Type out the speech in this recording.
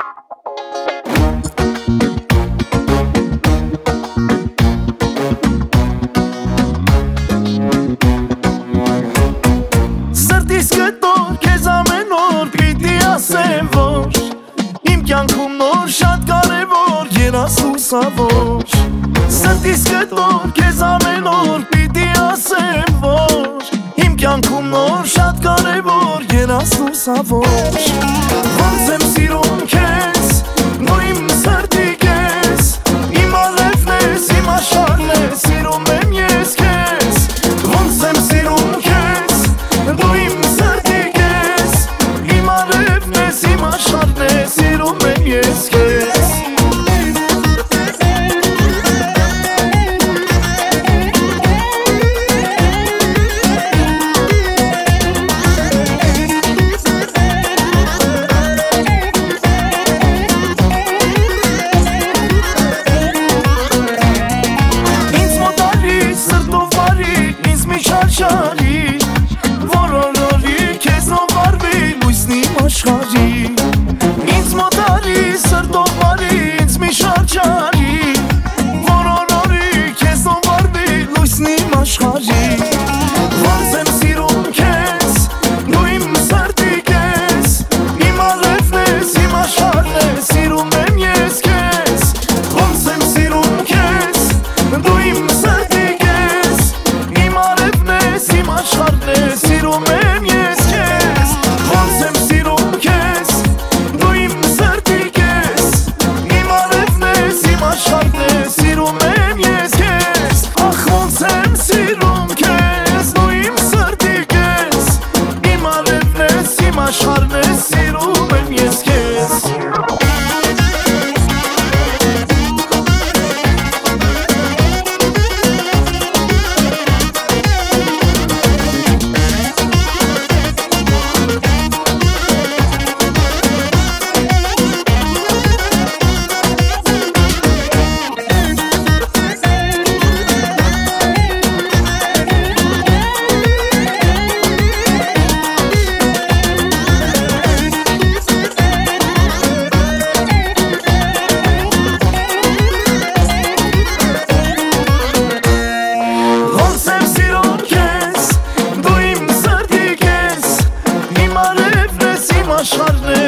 Սրտիս կտոր քեզ ամեն օր պիտի ասեմ, որ իմ կյանքում նոր շատ կարևոր երաս լուսավոր։ Սրտիս կտոր քեզ ամեն օր պիտի ասեմ, որ իմ կյանքում նոր շատ կարևոր երաս լուսավոր։ Ոնց եմ սիրում քեզ, դու իմ սրտի կես, իմ ալևն ես, իմ աշխարհն ես, սիրում եմ ես քեզ։ Ոնց եմ սիրում քեզ, դու իմ սրտի կես, իմ ալևն ես, իմ աշխարհն ես, սիրում եմ ես քեզ։ Ինձ մոտ արի սրտով բարի, ինձ մի շրջանի, որ օրորի քեզ նով վարվի լույսն իմ աշխարհի։ Ոնց եմ սիրում քեզ, դու իմ սրտի կես, իմ ալևն ես, իմ աշխարհն ես, սիրում եմ ես քեզ։ Ոնց եմ սիրում քեզ, դու իմ սրտի կես, իմ ալևն ես, իմ աշխարհն ես, սիրում եմ ես քեզ։ Ոնց եմ սիրում քեզ, դու իմ սրտի կես, իմ ալևն ես, իմ աշխարհն ես, սիրում եմ ես քեզ։ Ախ ոնց եմ սիրում քեզ, դու իմ սրտի կես, իմ ալևն ես, իմ աշխարհն ես, սիրում եմ ես քեզ։ Աշխարհն